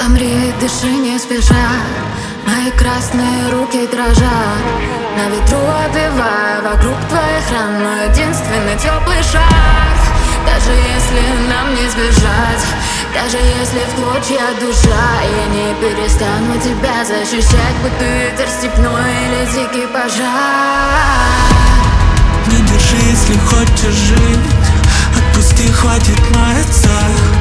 Замри, дыши не спеша, мои красные руки дрожат. На ветру обвивая вокруг твоих ран мой единственный теплый шаг. Даже если нам не сбежать, даже если в клочья душа, я не перестану тебя защищать, будто ветер степной или дикий пожар. Не держи, если хочешь жить, отпусти, хватит маяться.